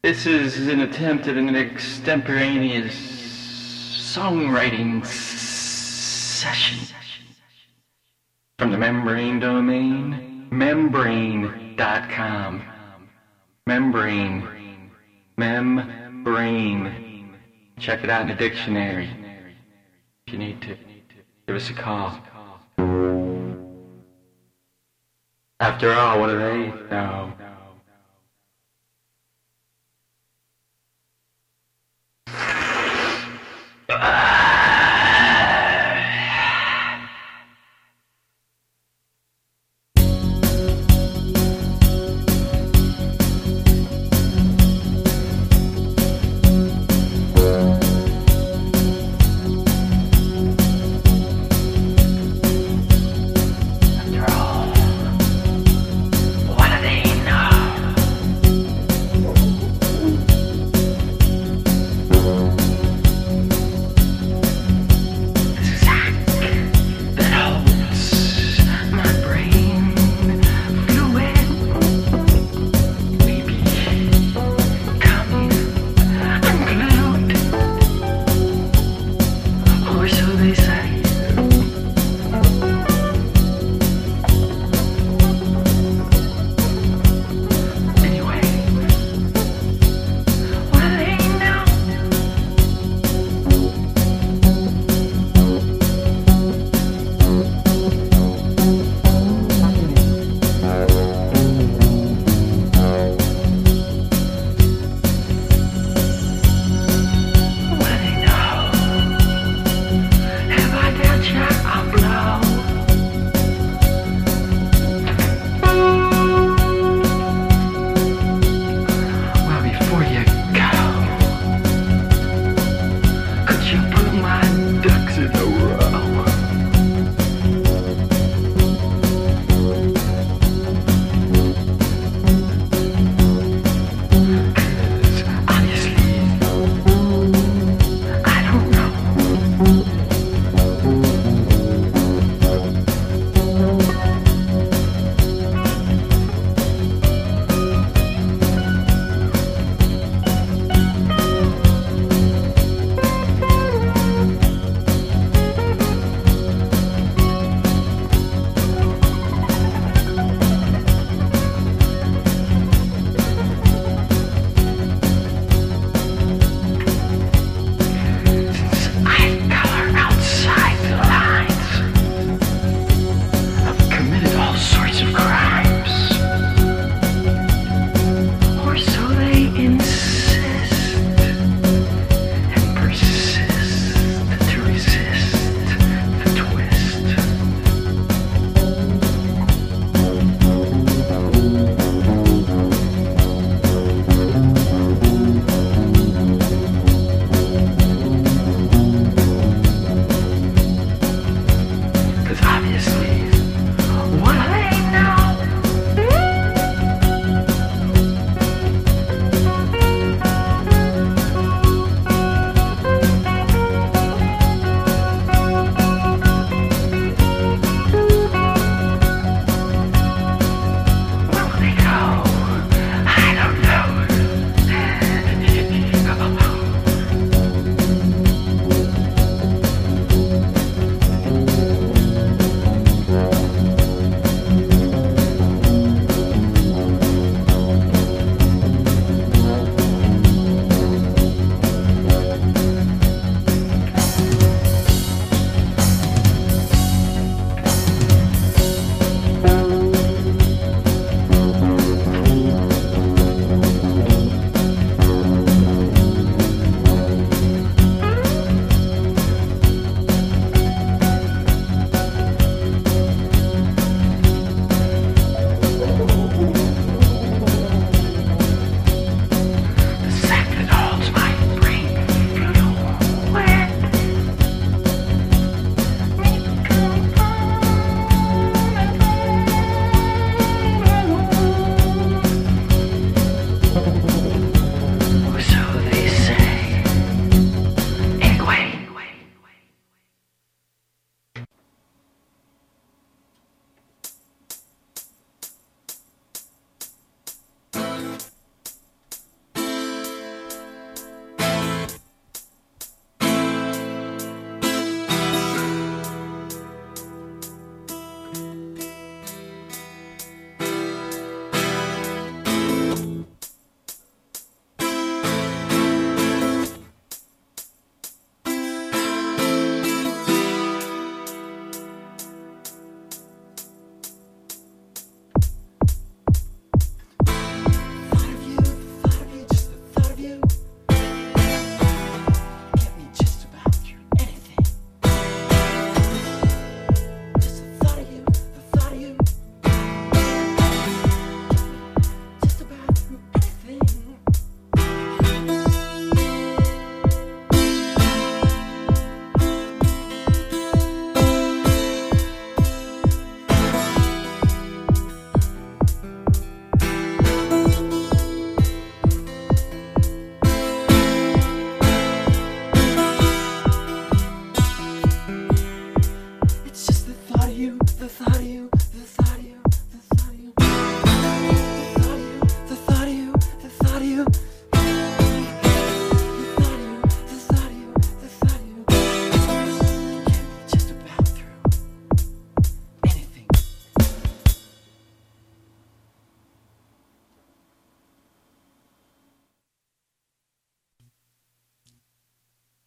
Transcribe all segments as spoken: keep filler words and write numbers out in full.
This is an attempt at an extemporaneous songwriting s- session from the Membrane domain, membrane dot com. Membrane. Membrane. Check it out in the dictionary. If you need to, give us a call. After all, what do they know? After all, what do they know?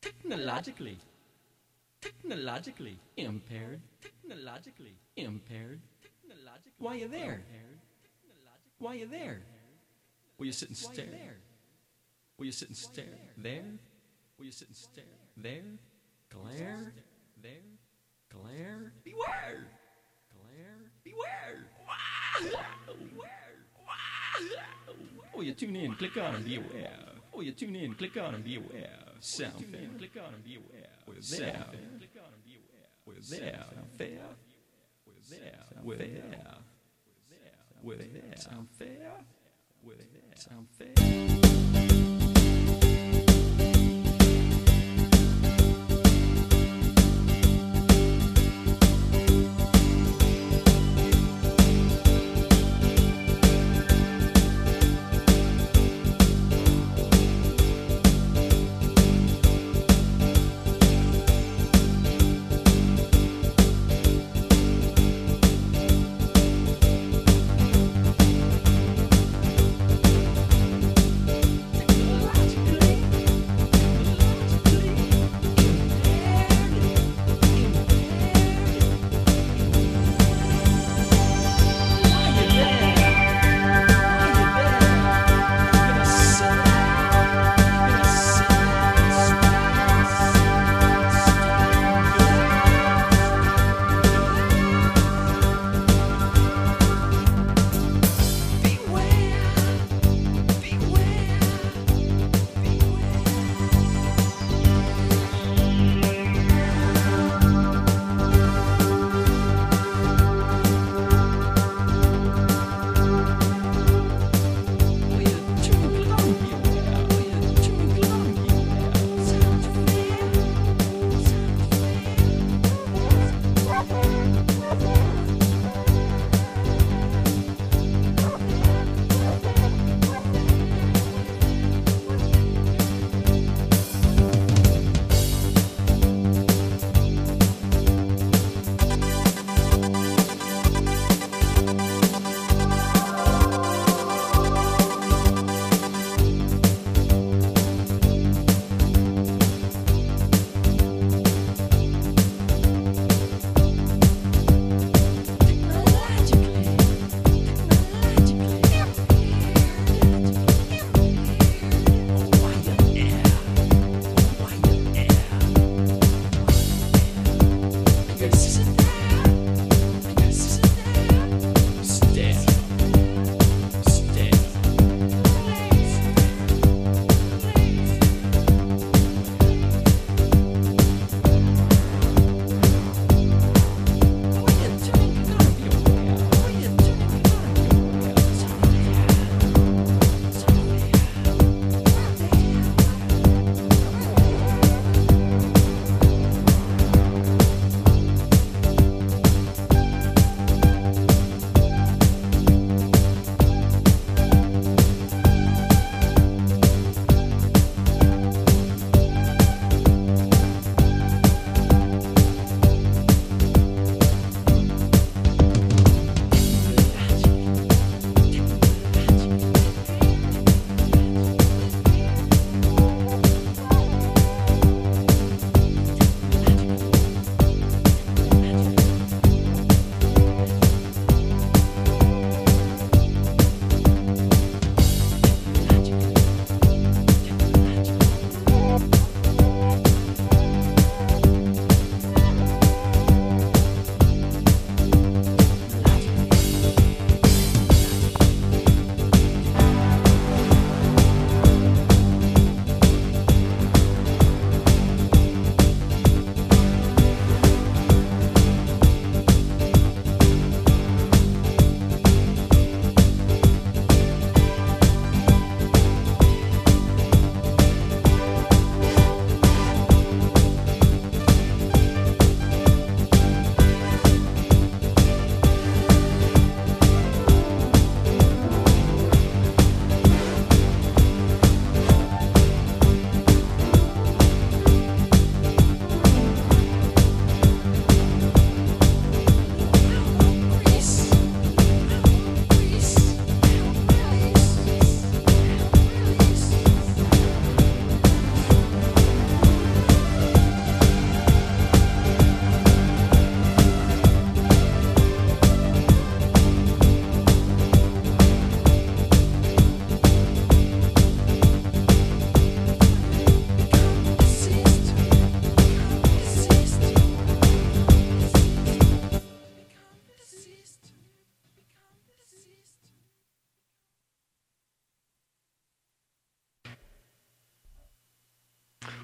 technologically, technologically impaired, technologically impaired, technologically. Why you there? Why you there? Will you sit and stare? Will you sit and stare? There? Will you sit and stare? There? Glare? There? Glare? Beware! Glare? Beware! Beware! Will you tune in, click on and be aware. Will you tune in, click on and be aware. Sound fair, click on and be aware. We're there. Click on and be aware. We're there. Fair. We're there. We're there. We're there. Sound fair. We're there. Sound fair.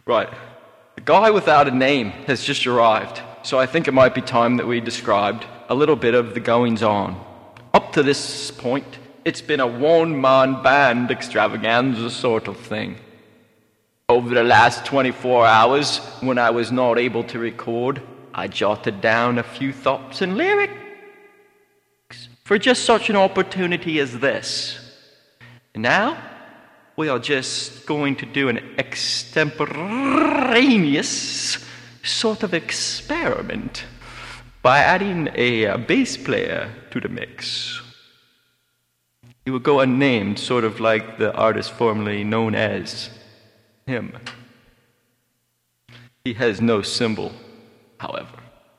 Right. The guy without a name has just arrived, so I think it might be time that we described a little bit of the goings-on. Up to this point, it's been a one-man band extravaganza sort of thing. Over the last twenty-four hours, when I was not able to record, I jotted down a few thoughts and lyrics for just such an opportunity as this. And now, we are just going to do an extemporaneous sort of experiment by adding a, a bass player to the mix. He will go unnamed, sort of like the artist formerly known as him. He has no symbol, however.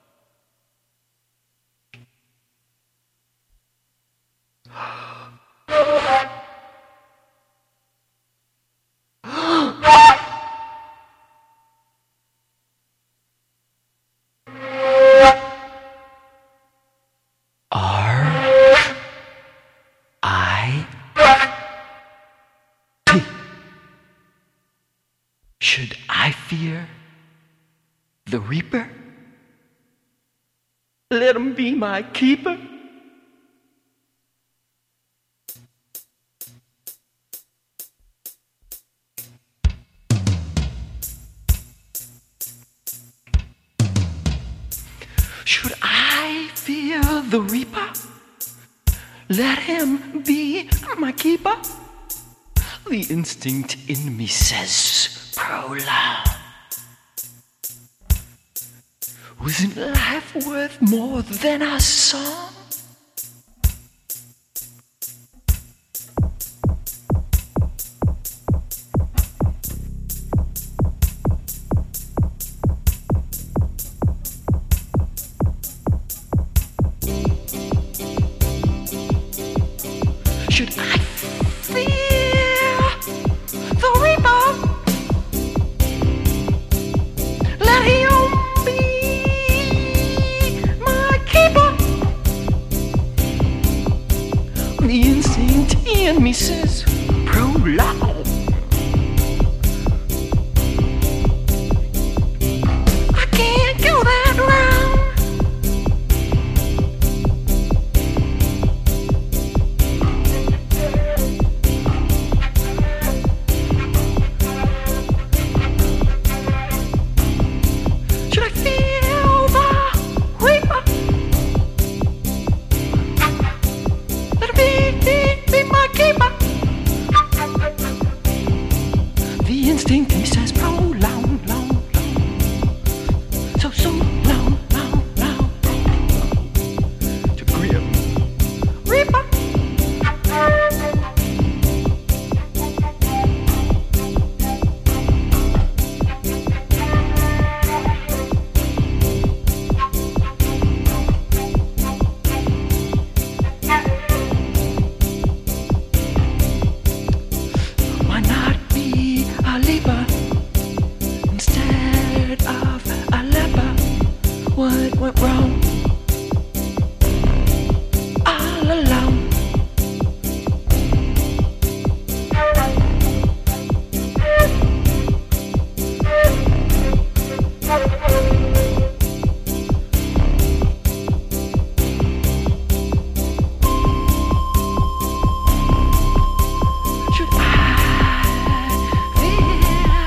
Should I fear the Reaper? Let him be my keeper. Should I fear the Reaper? Let him be my keeper. The instinct in me says prolong. Wasn't life worth more than a song? Should I fear the Reaper? Let him be my keeper. The instinct in me says prolong. I can't go that round. Should I feel the Reaper? Let him be, be, be my keeper. The instinct in me says prolong, long, long. So, so long, long, long. To grim Reaper. Why not be a leaper instead of a leper? What went wrong? All alone. Should I fear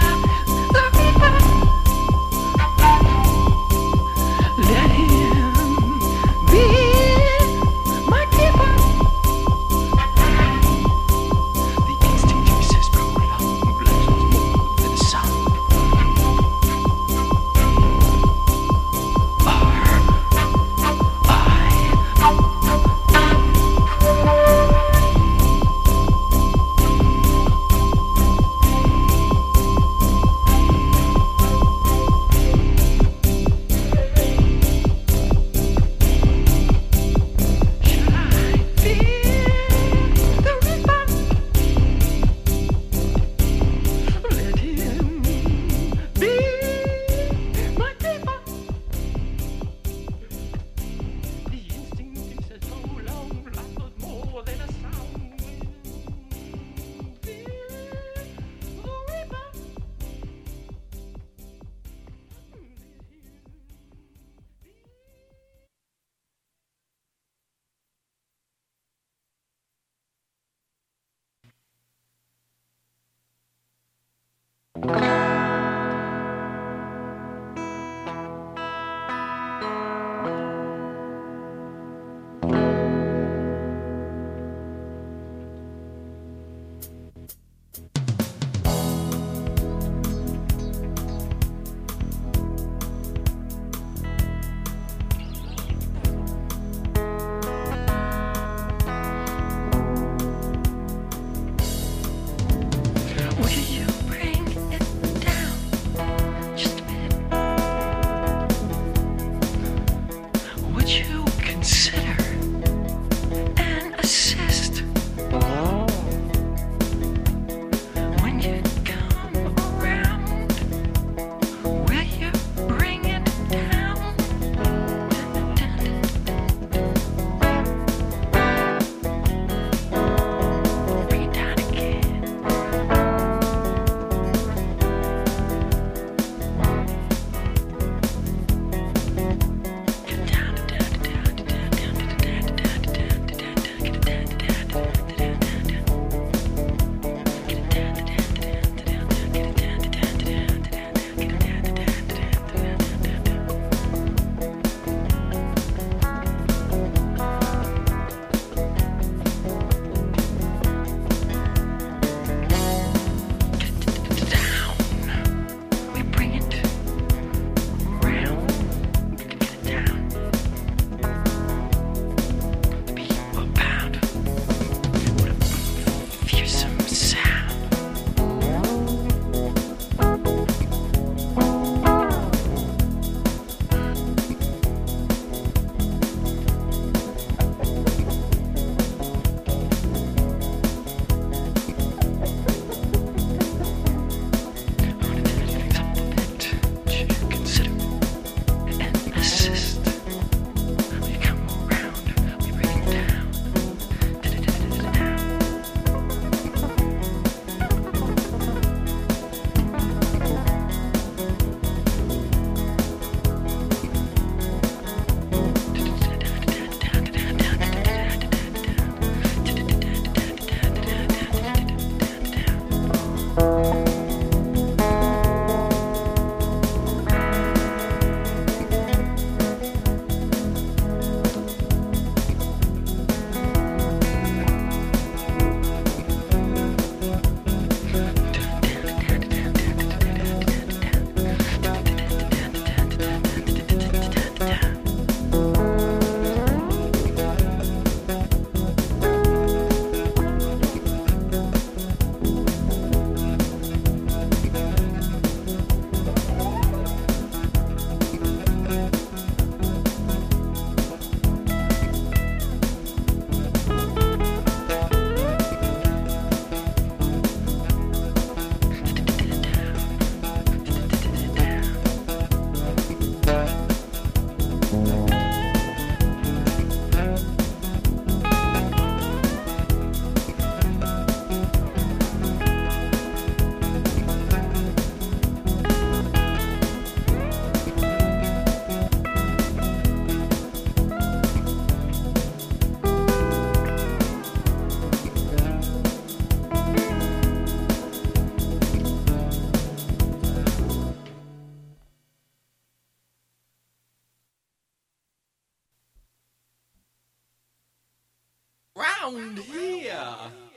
Around here,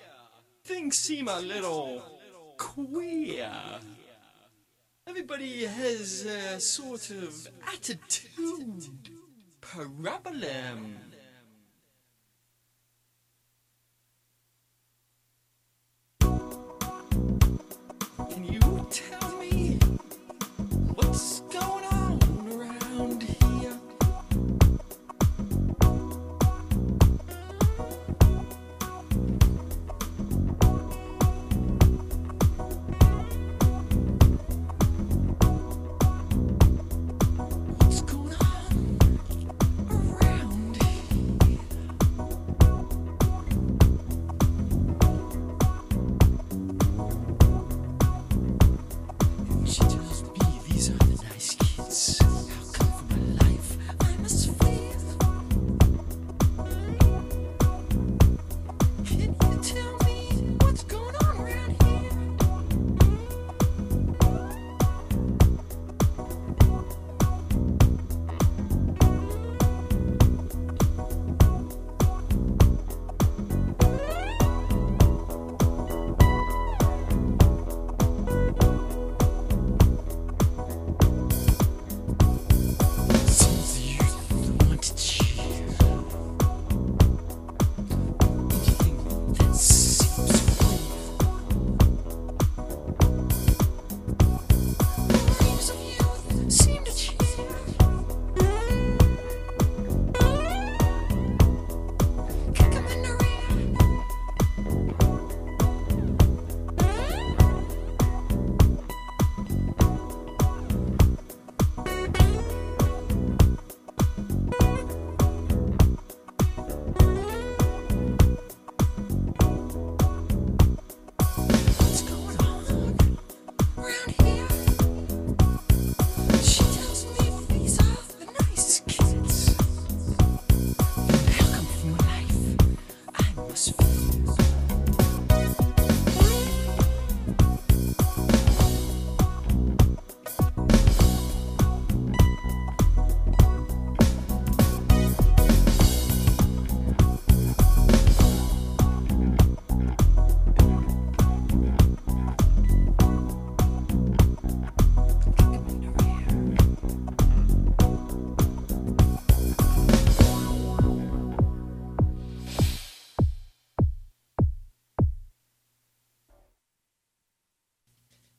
things seem a little queer. Everybody has a sort of attitude problem. Can you tell me what's going on around here? What's going on around here?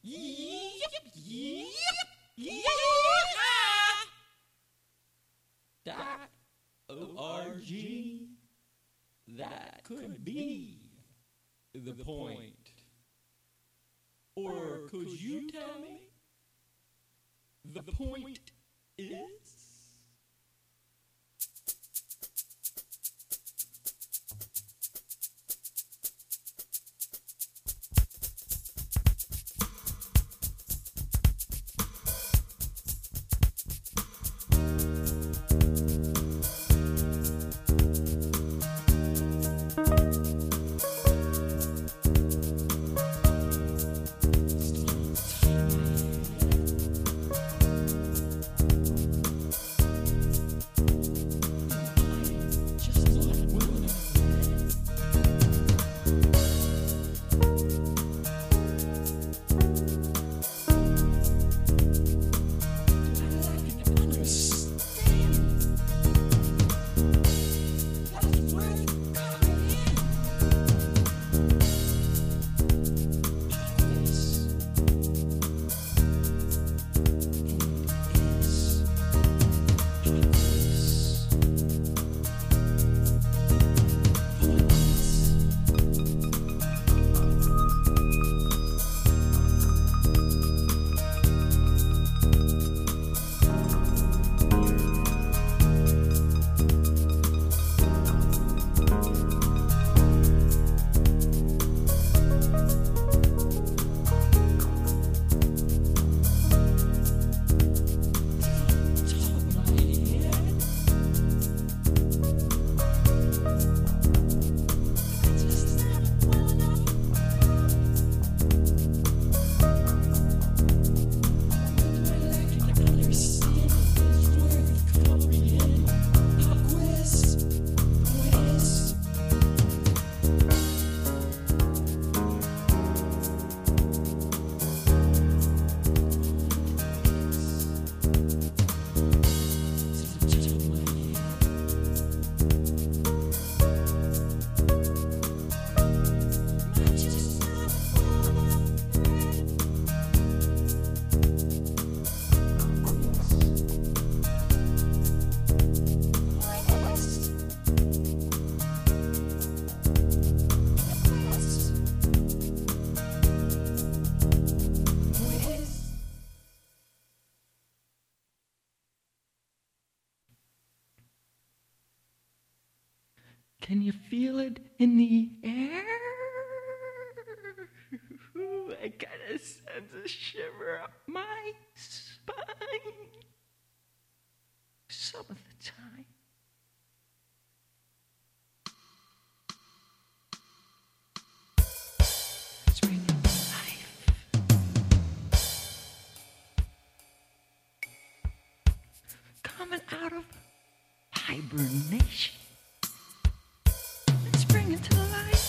Yep, yep, yeah. Dot O R G. That could be the point. Or could you tell me? The point is? Can you feel it in the air? I got a sense of shiver up my spine. Some of the time. It's bringing life. Coming out of hibernation. Bring it to life.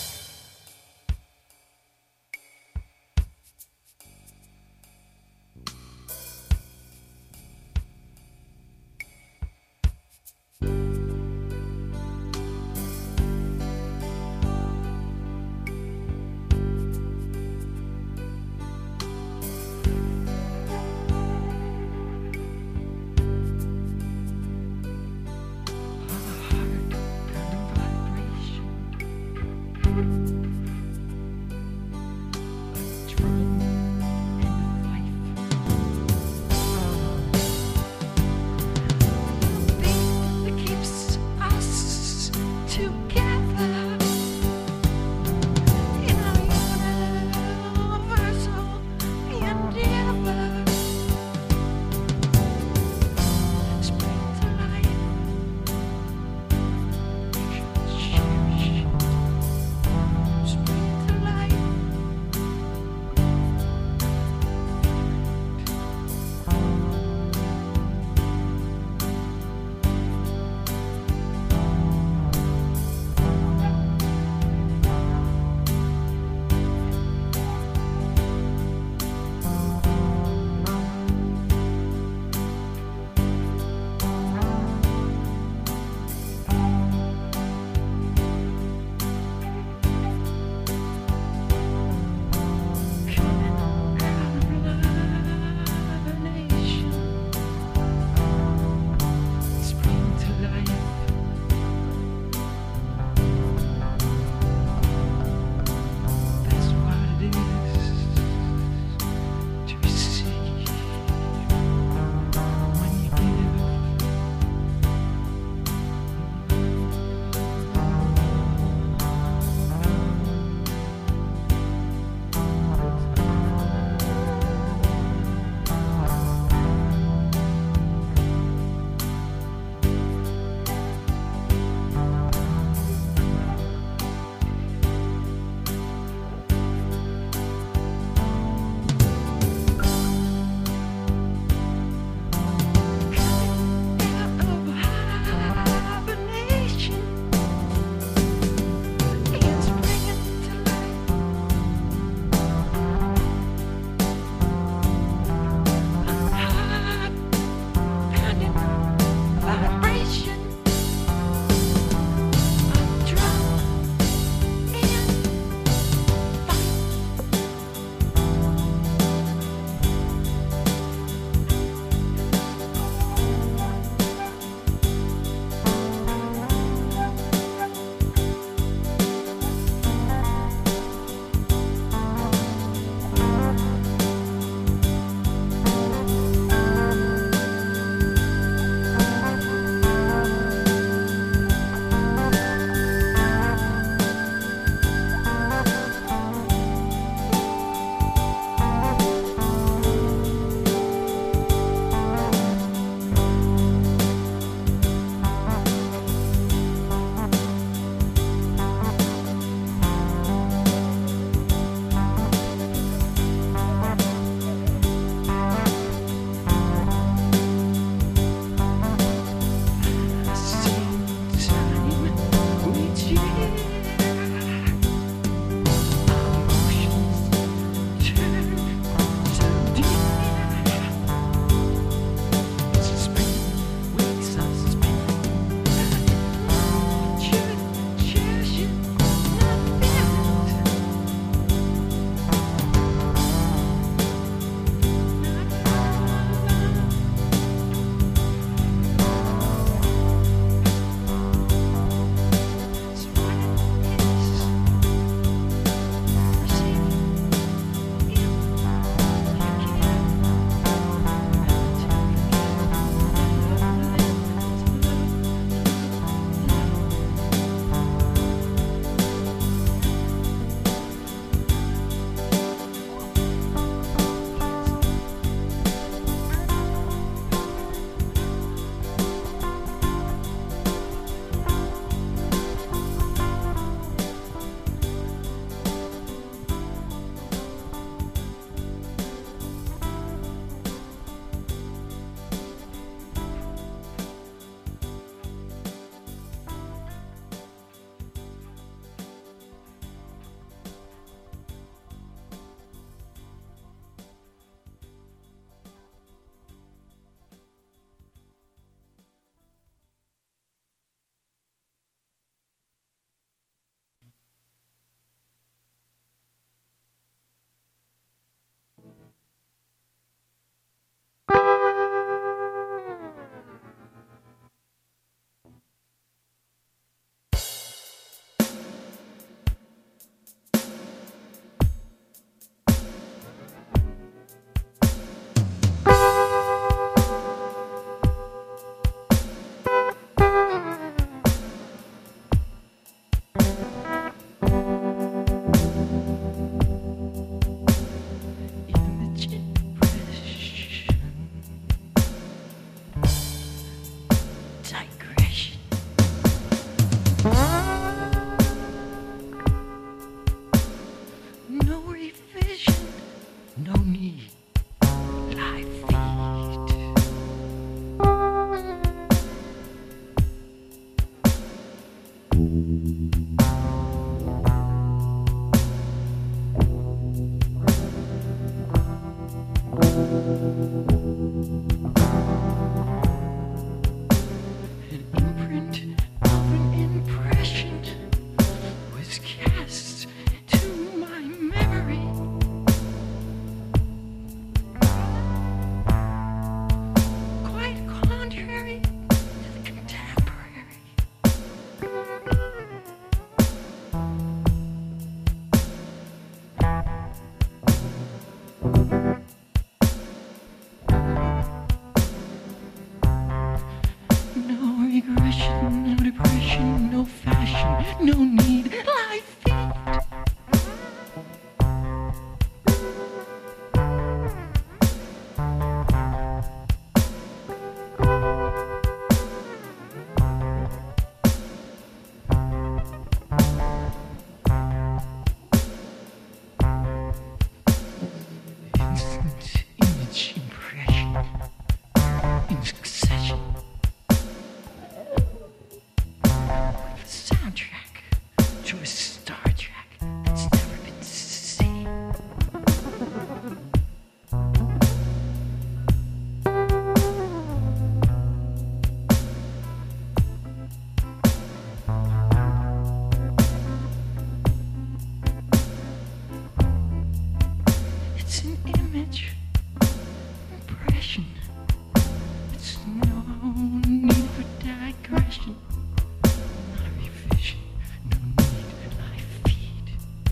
It's an image, impression. It's no need for digression. Not revision, no need, I feed.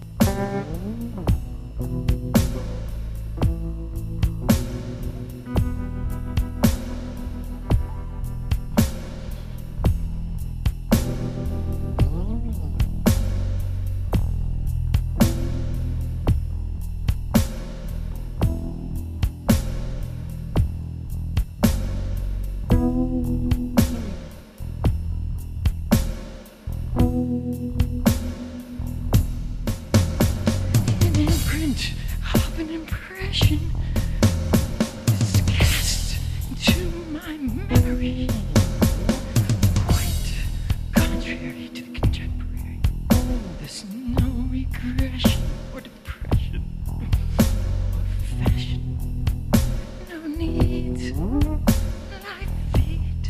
An imprint of an impression is cast into my memory. Quite contrary to the contemporary. There's no regression or depression or fashion. No need. Life feed.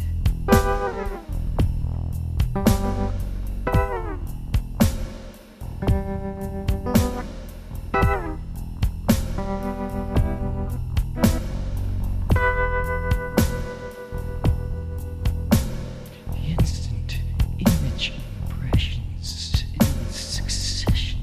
Instant image impressions in succession.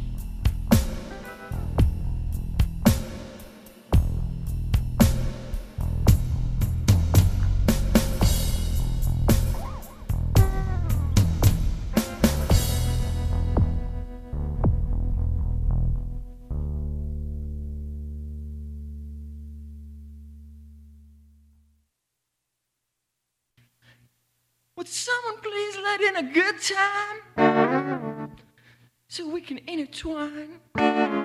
Would someone please let in a good time so we can intertwine?